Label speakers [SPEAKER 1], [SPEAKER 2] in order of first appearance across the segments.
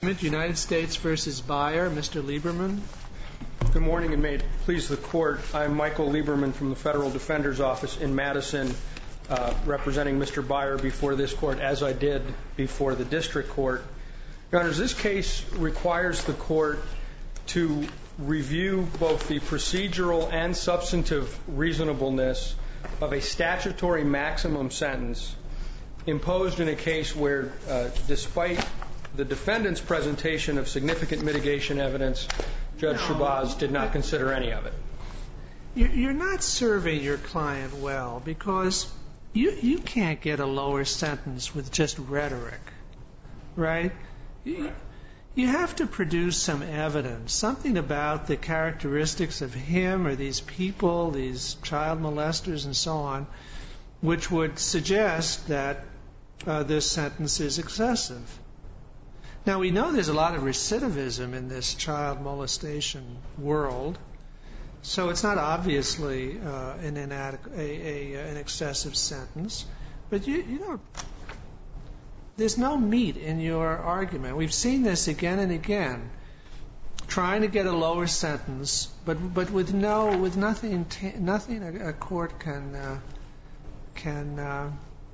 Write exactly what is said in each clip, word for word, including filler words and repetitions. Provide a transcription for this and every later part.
[SPEAKER 1] United States v. Byer, Mister Lieberman.
[SPEAKER 2] Good morning, and may it please the Court. I'm Michael Lieberman from the Federal Defender's Office in Madison, uh, representing Mister Byer before this Court, as I did before the District Court. Your Honors, this case requires the Court to review both the procedural and substantive reasonableness of a statutory maximum sentence imposed in a case where, uh, despite the defendant's presentation of significant mitigation evidence, Judge no, Shabazz did not consider any of it.
[SPEAKER 1] You're not serving your client well, because you, you can't get a lower sentence with just rhetoric, right? You, you have to produce some evidence, something about the characteristics of him or these people, these child molesters and so on, which would suggest that uh, this sentence is excessive. Now, we know there's a lot of recidivism in this child molestation world, so it's not obviously uh, an, inadequate, a, a, an excessive sentence. But, you, you know, there's no meat in your argument. We've seen this again and again, trying to get a lower sentence, but but with no, with nothing, nothing a, a court can uh, can uh,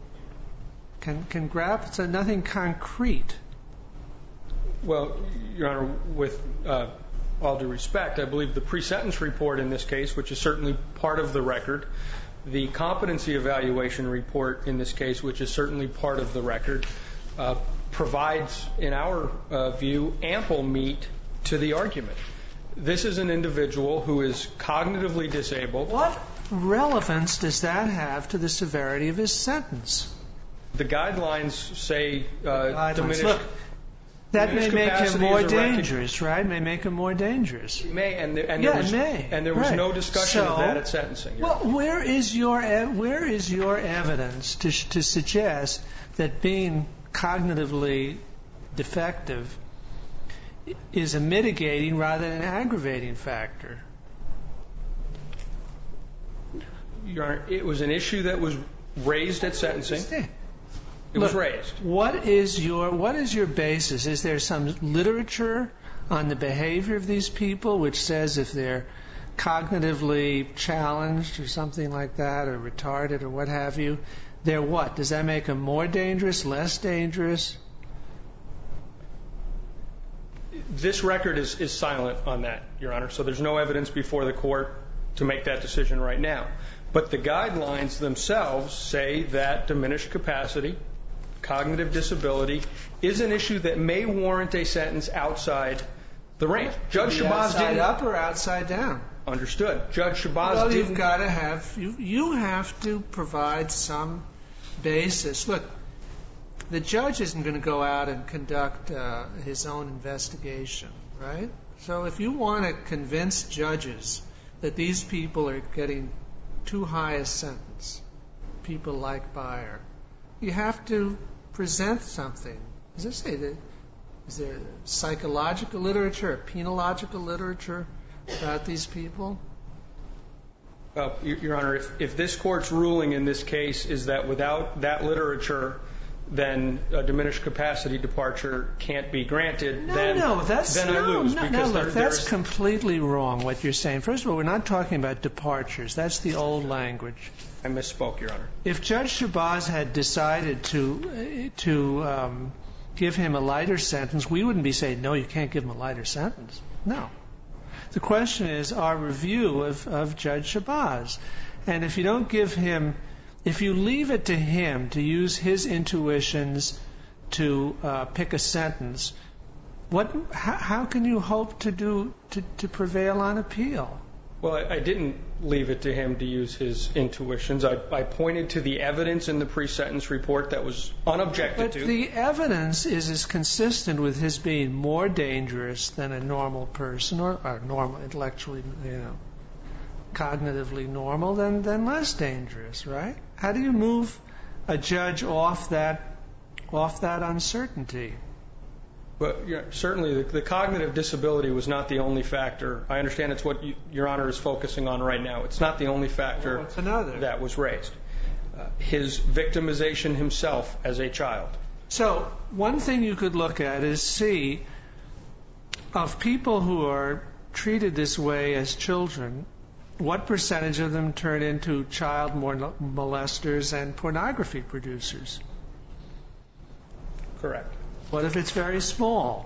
[SPEAKER 1] can can grab. So nothing concrete.
[SPEAKER 2] Well, Your Honor, with uh, all due respect, I believe the pre-sentence report in this case, which is certainly part of the record, the competency evaluation report in this case, which is certainly part of the record, uh, provides, in our uh, view, ample meat to the argument. This is an individual who is cognitively disabled.
[SPEAKER 1] What relevance does that have to the severity of his sentence?
[SPEAKER 2] The guidelines say uh, diminished.
[SPEAKER 1] Look, that may make him more dangerous, right? May make him more dangerous.
[SPEAKER 2] It may, and, and
[SPEAKER 1] yeah,
[SPEAKER 2] there was,
[SPEAKER 1] it may.
[SPEAKER 2] And there was
[SPEAKER 1] right.
[SPEAKER 2] no discussion
[SPEAKER 1] so,
[SPEAKER 2] of that at sentencing.
[SPEAKER 1] Well, where is your where is your evidence to to suggest that being cognitively defective is a mitigating rather than an aggravating factor?
[SPEAKER 2] Your Honor, it was an issue that was raised at sentencing. It
[SPEAKER 1] Look,
[SPEAKER 2] was raised.
[SPEAKER 1] What is your what is your basis? Is there some literature on the behavior of these people which says if they're cognitively challenged or something like that, or retarded or what have you, they're what? Does that make them more dangerous, less dangerous?
[SPEAKER 2] This record is, is silent on that, Your Honor, so there's no evidence before the court to make that decision right now. But the guidelines themselves say that diminished capacity, cognitive disability, is an issue that may warrant a sentence outside the range. Judge Shabazz didn't.
[SPEAKER 1] Outside up or outside down?
[SPEAKER 2] Understood. Judge Shabazz
[SPEAKER 1] well,
[SPEAKER 2] didn't.
[SPEAKER 1] Well, you've got to have you, you have to provide some basis. Look, the judge isn't going to go out and conduct uh, his own investigation, right? So if you want to convince judges that these people are getting too high a sentence, people like Byer, you have to present something. As I say, is there psychological literature, or penological literature about these people?
[SPEAKER 2] Well, Your Honor, if, if this court's ruling in this case is that without that literature, then a diminished capacity departure can't be granted,
[SPEAKER 1] no,
[SPEAKER 2] then,
[SPEAKER 1] no, that's,
[SPEAKER 2] then
[SPEAKER 1] no,
[SPEAKER 2] I lose.
[SPEAKER 1] No,
[SPEAKER 2] because
[SPEAKER 1] no,
[SPEAKER 2] there,
[SPEAKER 1] look, that's
[SPEAKER 2] there's...
[SPEAKER 1] completely wrong what you're saying. First of all, we're not talking about departures. That's the old language.
[SPEAKER 2] I misspoke, Your Honor.
[SPEAKER 1] If Judge Shabazz had decided to to um, give him a lighter sentence, we wouldn't be saying, no, you can't give him a lighter sentence. No. The question is our review of, of Judge Shabazz. And if you don't give him, if you leave it to him to use his intuitions to uh, pick a sentence, what? How, how can you hope to do to, to prevail on appeal?
[SPEAKER 2] Well, I, I didn't leave it to him to use his intuitions. I, I pointed to the evidence in the pre-sentence report that was unobjected
[SPEAKER 1] but
[SPEAKER 2] to.
[SPEAKER 1] But the evidence is as consistent with his being more dangerous than a normal person, or, or normal, intellectually, you know, cognitively normal, than, than less dangerous, right? How do you move a judge off that, off that uncertainty?
[SPEAKER 2] But you know, certainly the, the cognitive disability was not the only factor. I understand it's what you, Your Honor is focusing on right now. It's not the only factor
[SPEAKER 1] well,
[SPEAKER 2] that was raised. Uh, his victimization himself as a child.
[SPEAKER 1] So one thing you could look at is see of people who are treated this way as children, what percentage of them turn into child molesters and pornography producers?
[SPEAKER 2] Correct.
[SPEAKER 1] What if it's very small?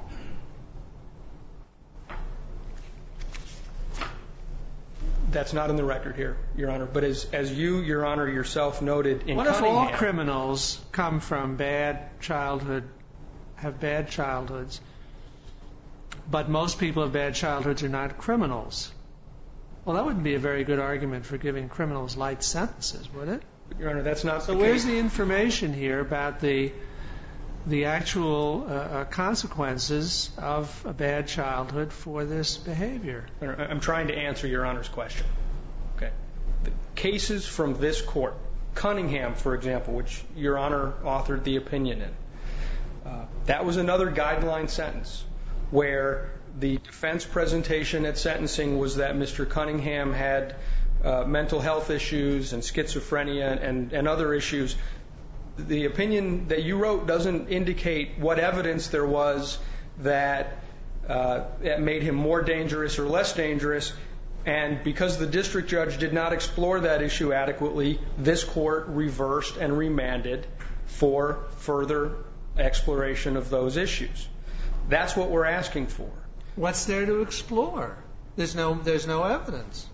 [SPEAKER 2] That's not in the record here, Your Honor. But as, as you, Your Honor, yourself noted in
[SPEAKER 1] What
[SPEAKER 2] Cunningham...
[SPEAKER 1] What if all criminals come from bad childhood, have bad childhoods, but most people with bad childhoods are not criminals? Well, that wouldn't be a very good argument for giving criminals light sentences, would it?
[SPEAKER 2] Your Honor, that's not
[SPEAKER 1] so
[SPEAKER 2] the
[SPEAKER 1] where's
[SPEAKER 2] case.
[SPEAKER 1] the information here about the the actual uh, uh, consequences of a bad childhood for this behavior?
[SPEAKER 2] I'm trying to answer Your Honor's question. Okay. The cases from this court, Cunningham, for example, which Your Honor authored the opinion in, uh, that was another guideline sentence where the defense presentation at sentencing was that Mister Cunningham had uh, mental health issues and schizophrenia and, and other issues. The opinion that you wrote doesn't indicate what evidence there was that, uh, that made him more dangerous or less dangerous. And because the district judge did not explore that issue adequately, this court reversed and remanded for further exploration of those issues. That's what we're asking for.
[SPEAKER 1] What's there to explore? There's no, there's no evidence.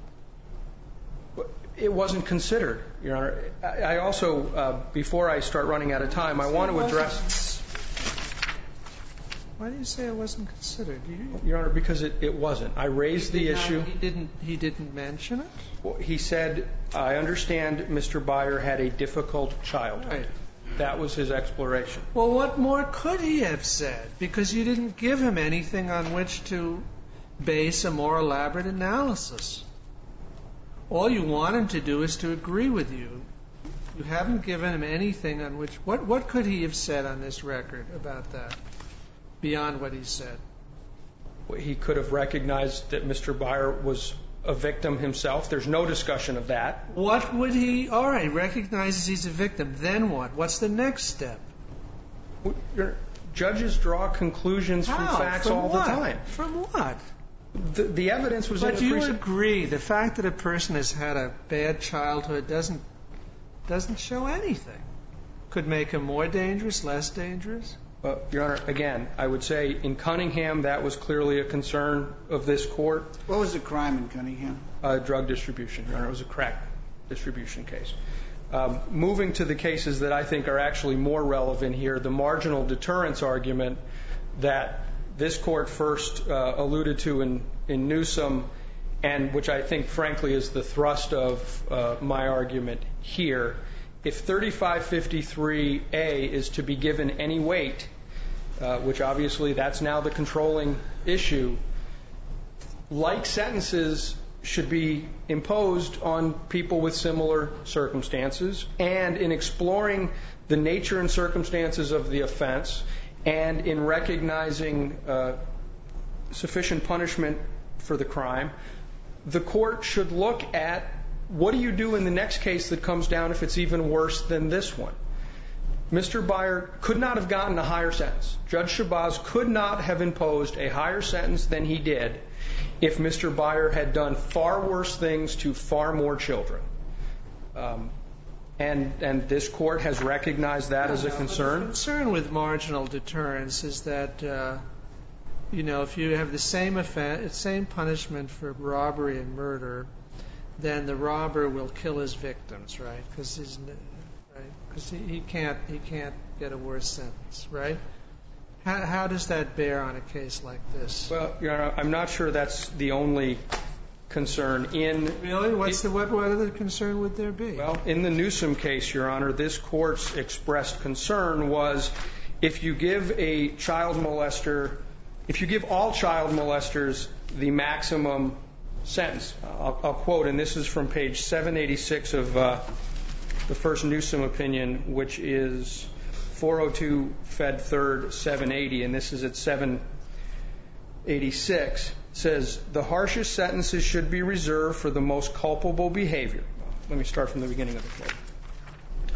[SPEAKER 2] It wasn't considered, Your Honor. I also, uh, before I start running out of time, I want to address...
[SPEAKER 1] Why do you say it wasn't considered? You...
[SPEAKER 2] Your Honor, because it, it wasn't. I raised the issue...
[SPEAKER 1] Not, he didn't, he didn't mention it?
[SPEAKER 2] Well, he said, I understand Mister Byer had a difficult childhood.
[SPEAKER 1] Right.
[SPEAKER 2] That was his exploration.
[SPEAKER 1] Well, what more could he have said? Because you didn't give him anything on which to base a more elaborate analysis. All you want him to do is to agree with you. You haven't given him anything on which... What, what could he have said on this record about that, beyond what he said?
[SPEAKER 2] He could have recognized that Mister Byer was a victim himself. There's no discussion of that.
[SPEAKER 1] What would he... All right, recognizes he's a victim. Then what? What's the next step?
[SPEAKER 2] Your judges draw conclusions
[SPEAKER 1] How?
[SPEAKER 2] from facts
[SPEAKER 1] from
[SPEAKER 2] all
[SPEAKER 1] what?
[SPEAKER 2] the time.
[SPEAKER 1] From what?
[SPEAKER 2] The, the evidence was
[SPEAKER 1] but
[SPEAKER 2] in the
[SPEAKER 1] you
[SPEAKER 2] pre-
[SPEAKER 1] agree the fact that a person has had a bad childhood doesn't doesn't show anything. Could make him more dangerous, less dangerous?
[SPEAKER 2] Uh, Your Honor, again, I would say in Cunningham that was clearly a concern of this court.
[SPEAKER 3] What was the crime in Cunningham?
[SPEAKER 2] Uh, drug distribution, Your Honor. It was a crack distribution case. Um, moving to the cases that I think are actually more relevant here, the marginal deterrence argument that this court first uh, alluded to in, in Newsom, and which I think, frankly, is the thrust of uh, my argument here. If thirty-five fifty-three A is to be given any weight, uh, which obviously that's now the controlling issue, like sentences should be imposed on people with similar circumstances, and in exploring the nature and circumstances of the offense, and in recognizing uh, sufficient punishment for the crime, the court should look at what do you do in the next case that comes down if it's even worse than this one. Mister Byer could not have gotten a higher sentence. Judge Shabazz could not have imposed a higher sentence than he did if Mister Byer had done far worse things to far more children. Um, And, and this court has recognized that as a concern.
[SPEAKER 1] The concern with marginal deterrence is that, uh, you know, if you have the same offense, same punishment for robbery and murder, then the robber will kill his victims, right? Because he's, right? Because he, he can't he can't get a worse sentence, right? How, how does that bear on a case like this?
[SPEAKER 2] Well, Your Honor, I'm not sure that's the only concern in...
[SPEAKER 1] Really? What's the, what, what other concern would there be?
[SPEAKER 2] Well, in the Newsom case, Your Honor, this court's expressed concern was if you give a child molester, if you give all child molesters the maximum sentence, I'll, I'll quote, and this is from page seven eighty-six of uh, the first Newsom opinion, which is four oh two Fed third seven eighty, and this is at seven eighty-six. Says the harshest sentences should be reserved for the most culpable behavior. Let me start from the beginning of the quote.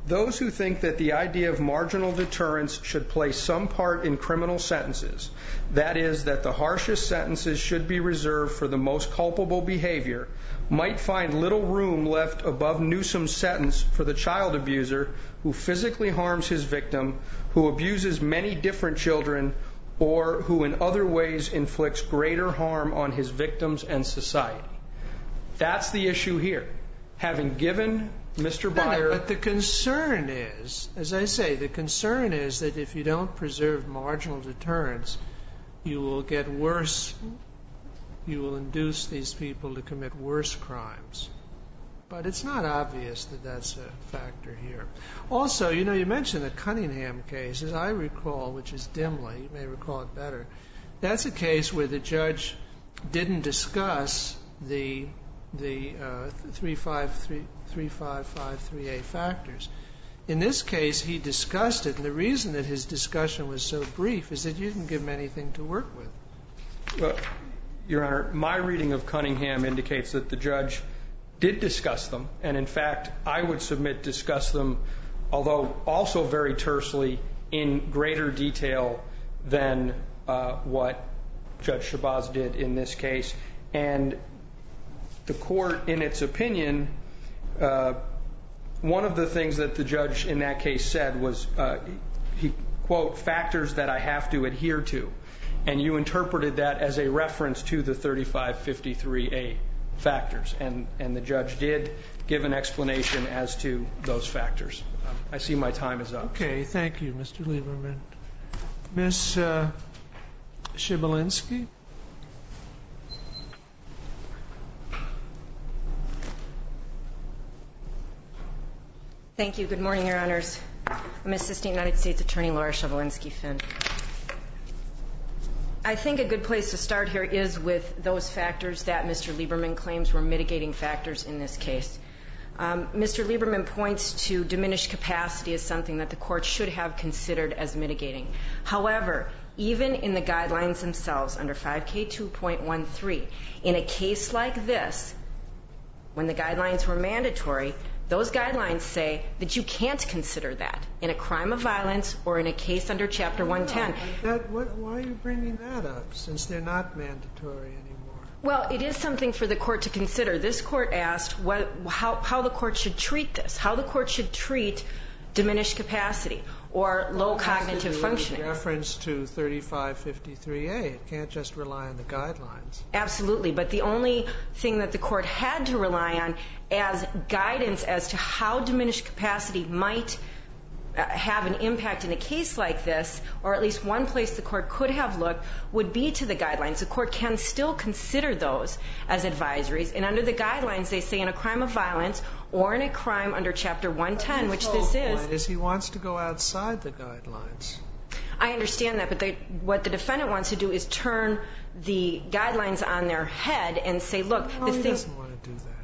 [SPEAKER 2] those who think that the idea of marginal deterrence should play some part in criminal sentences, that is, that the harshest sentences should be reserved for the most culpable behavior, might find little room left above Newsom's sentence for the child abuser who physically harms his victim, who abuses many different children, or who in other ways inflicts greater harm on his victims and society. That's the issue here. Having given Mister Byer...
[SPEAKER 1] But the concern is, as I say, the concern is that if you don't preserve marginal deterrence, you will get worse, you will induce these people to commit worse crimes. But it's not obvious that that's a factor here. Also, you know, you mentioned the Cunningham case, as I recall, which is dimly, you may recall it better. That's a case where the judge didn't discuss the the uh, three five five three A factors. In this case, he discussed it, and the reason that his discussion was so brief is that you didn't give him anything to work with.
[SPEAKER 2] Well, Your Honor, my reading of Cunningham indicates that the judge did discuss them, and in fact, I would submit discuss them, although also very tersely, in greater detail than uh, what Judge Shabazz did in this case. And the court, in its opinion, uh, one of the things that the judge in that case said was, uh, he, quote, factors that I have to adhere to. And you interpreted that as a reference to the thirty-five fifty-three A factors. And, and the judge did give an explanation as to those factors. Um, I see my time is up.
[SPEAKER 1] Okay, thank you, Mister Lieberman. Miz Uh, Shibalinski?
[SPEAKER 4] Thank you. Good morning, Your Honors. I'm Assistant United States Attorney Laura Shibalinski-Finn. I think a good place to start here is with those factors that Mister Lieberman claims were mitigating factors in this case. Um, Mister Lieberman points to diminished capacity as something that the court should have considered as mitigating. However, even in the guidelines themselves under five K two point one three, in a case like this, when the guidelines were mandatory, those guidelines say that you can't consider that in a crime of violence or in a case under Chapter one ten.
[SPEAKER 1] That, what, why are you bringing that up, since they're not mandatory anymore?
[SPEAKER 4] Well, it is something for the court to consider. This court asked what, how, how the court should treat this, how the court should treat diminished capacity or low
[SPEAKER 1] well,
[SPEAKER 4] cognitive functioning.
[SPEAKER 1] Reference to thirty-five fifty-three A. It can't just rely on the guidelines.
[SPEAKER 4] Absolutely, but the only thing that the court had to rely on as guidance as to how diminished capacity might uh, have an impact in a case like this, or at least one place the court could have looked, would be to the guidelines. The court can still consider those as advisories, and under the guidelines they say in a crime of violence or in a crime under Chapter one ten, which this is.
[SPEAKER 1] Point is he wants to go outside the guidelines.
[SPEAKER 4] I understand that, but they, what the defendant wants to do is turn the guidelines on their head and say, look,
[SPEAKER 1] no,
[SPEAKER 4] the
[SPEAKER 1] he
[SPEAKER 4] thing.
[SPEAKER 1] doesn't want to do that.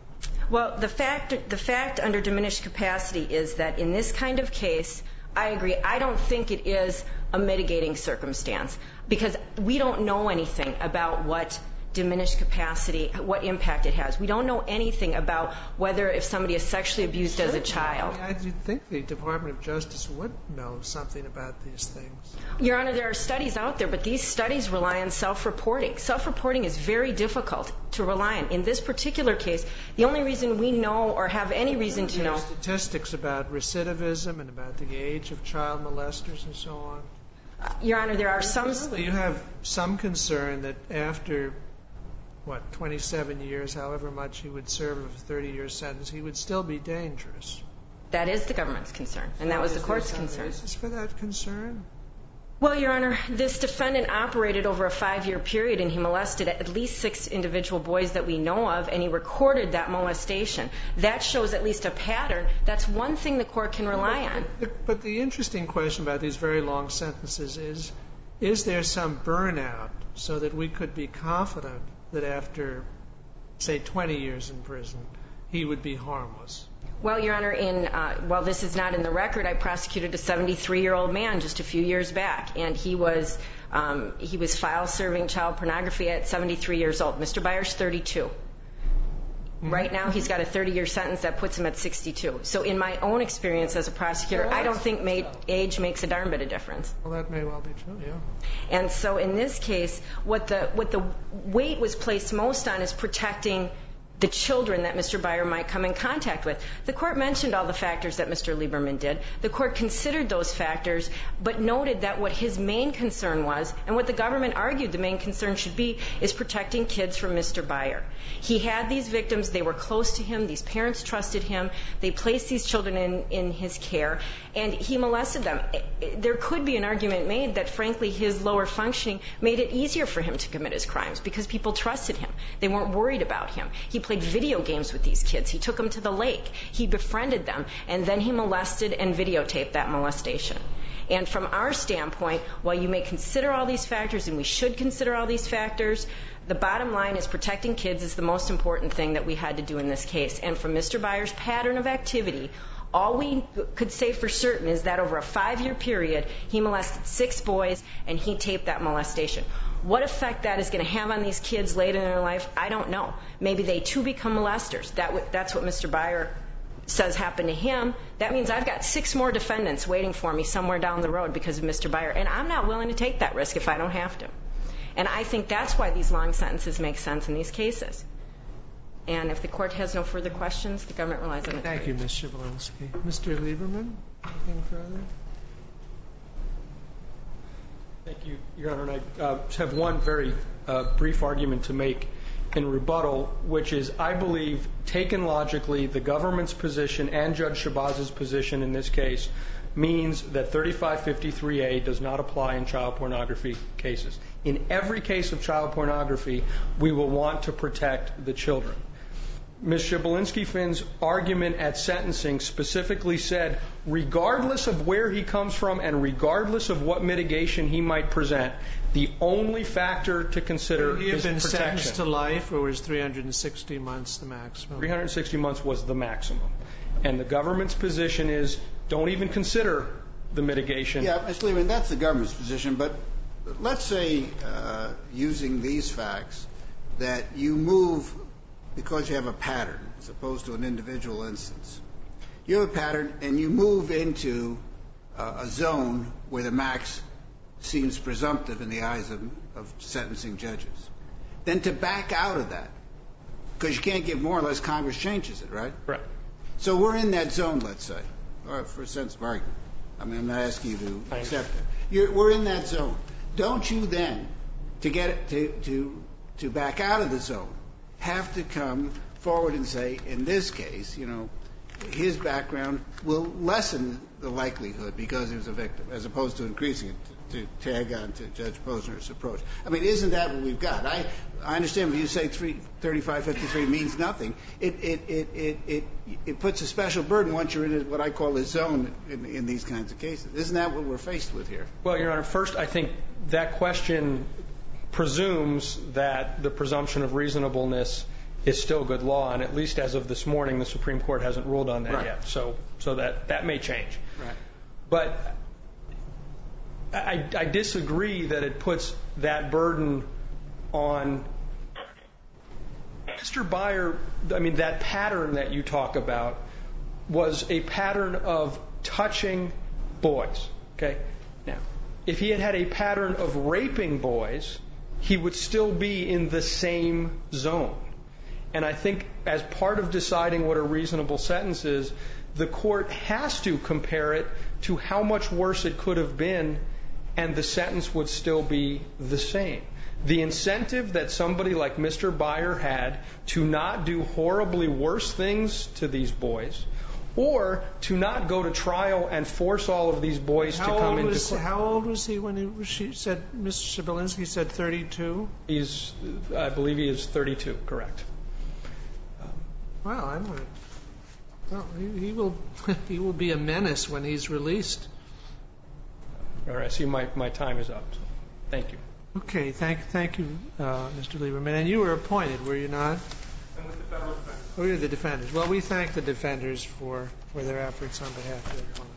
[SPEAKER 4] Well, the fact, the fact under diminished capacity is that in this kind of case, I agree, I don't think it is a mitigating circumstance because we don't know anything about what diminished capacity, what impact it has. We don't know anything about whether if somebody is sexually abused as a child.
[SPEAKER 1] I mean, I think the Department of Justice would know something about these things.
[SPEAKER 4] Your Honor, there are studies out there, but these studies rely on self-reporting. Self-reporting is very difficult to rely on. In this particular case, the only reason we know or have any reason to know...
[SPEAKER 1] There are statistics about recidivism and about the age of child molesters and so on.
[SPEAKER 4] Uh, Your Honor, there are some...
[SPEAKER 1] You have some concern that after... what, twenty-seven years, however much he would serve a thirty-year sentence, he would still be dangerous.
[SPEAKER 4] That is the government's concern, and that was the court's concern.
[SPEAKER 1] Is this for that concern?
[SPEAKER 4] Well, Your Honor, this defendant operated over a five-year period, and he molested at least six individual boys that we know of, and he recorded that molestation. That shows at least a pattern. That's one thing the court can rely on.
[SPEAKER 1] But, but the interesting question about these very long sentences is, is there some burnout so that we could be confident that after, say, twenty years in prison, he would be harmless?
[SPEAKER 4] Well, Your Honor, in uh, while this is not in the record, I prosecuted a seventy-three-year-old man just a few years back, and he was um, he was file serving child pornography at seventy-three years old. Mister Byer's thirty-two. Mm-hmm. Right now, he's got a thirty-year sentence that puts him at sixty-two. So in my own experience as a prosecutor, well, I don't think ma- age makes a darn bit of difference.
[SPEAKER 1] Well, that may well be true, yeah.
[SPEAKER 4] And so in this case, what the what the weight was placed most on is protecting the children that Mister Byer might come in contact with. The court mentioned all the factors that Mister Lieberman did. The court considered those factors, but noted that what his main concern was, and what the government argued the main concern should be, is protecting kids from Mister Byer. He had these victims. They were close to him. These parents trusted him. They placed these children in, in his care, and he molested them. There could be an argument made that, frankly, his lower functioning made it easier for him to commit his crimes because people trusted him. They weren't worried about him. He played video games with these kids. He took them to the lake. He befriended them, and then he molested and videotaped that molestation. And from our standpoint, while you may consider all these factors, and we should consider all these factors, the bottom line is protecting kids is the most important thing that we had to do in this case. And from Mister Byer's pattern of activity, all we could say for certain is that over a five-year period, he molested six boys, and he taped that molestation. What effect that is going to have on these kids later in their life, I don't know. Maybe they too become molesters. That w- that's what Mister Byer says happened to him. That means I've got six more defendants waiting for me somewhere down the road because of Mister Byer, and I'm not willing to take that risk if I don't have to. And I think that's why these long sentences make sense in these cases. And if the court has no further questions, the government relies on it.
[SPEAKER 1] Thank you, Miz Shablinsky. Mister Lieberman, anything further?
[SPEAKER 2] Thank you, Your Honor. And I uh, have one very uh, brief argument to make in rebuttal, which is I believe, taken logically, the government's position and Judge Shabazz's position in this case means that thirty-five fifty-three A does not apply in child pornography cases. In every case of child pornography, we will want to protect the children. Miz Shablinsky-Finn's argument at sentencing specifically said, regardless of where he comes from and regardless of what mitigation he might present, the only factor to consider
[SPEAKER 1] Would he have
[SPEAKER 2] is
[SPEAKER 1] been
[SPEAKER 2] protection.
[SPEAKER 1] sentenced to life, or was three hundred sixty months the maximum?
[SPEAKER 2] three hundred sixty months was the maximum. And the government's position is, don't even consider the mitigation.
[SPEAKER 3] Yeah, Mister Lieberman, that's the government's position. But let's say, uh, using these facts, that you move because you have a pattern as opposed to an individual instance. You have a pattern and you move into uh, a zone where the max seems presumptive in the eyes of, of sentencing judges. Then to back out of that, because you can't give more unless Congress changes it, right?
[SPEAKER 2] Right.
[SPEAKER 3] So we're in that zone, let's say, or for a sense of argument. I mean, I'm not asking you to
[SPEAKER 2] I
[SPEAKER 3] accept it. You're, we're in that zone. Don't you then, to get it, to, to, to back out of the zone, have to come forward and say, in this case, you know, his background will lessen the likelihood because he was a victim, as opposed to increasing it to, to tag on to Judge Posner's approach. I mean, isn't that what we've got? I, I understand when you say thirty-five fifty-three means nothing. It, it, it, it, it, it puts a special burden once you're in what I call a zone in, in these kinds of cases. Isn't that what we're faced with here?
[SPEAKER 2] Well, Your Honor, first, I think that question presumes that the presumption of reasonableness is still good law, and at least as of this morning, the Supreme Court hasn't ruled on that
[SPEAKER 3] right.
[SPEAKER 2] yet. So, so that that may change.
[SPEAKER 3] Right.
[SPEAKER 2] But I, I disagree that it puts that burden on Mister Byer. I mean, that pattern that you talk about was a pattern of touching boys. Okay. Now, if he had had a pattern of raping boys, he would still be in the same zone. And I think as part of deciding what a reasonable sentence is, the court has to compare it to how much worse it could have been, and the sentence would still be the same. The incentive that somebody like Mister Byer had to not do horribly worse things to these boys, or to not go to trial and force all of these boys
[SPEAKER 1] how
[SPEAKER 2] to come into
[SPEAKER 1] was,
[SPEAKER 2] court.
[SPEAKER 1] How old was he when he, she said, Mister Shablinsky said thirty-two?
[SPEAKER 2] He's, I believe he is thirty-two, correct.
[SPEAKER 1] Well, I'm gonna, well, he, he will he will be a menace when he's released.
[SPEAKER 2] All right, I see my, my time is up. So thank you.
[SPEAKER 1] Okay, thank thank you, uh, Mister Lieberman. And you were appointed, were you not?
[SPEAKER 2] I'm with the federal defense.
[SPEAKER 1] Oh, you're the defenders. Well, we thank the defenders for, for their efforts on behalf of everyone.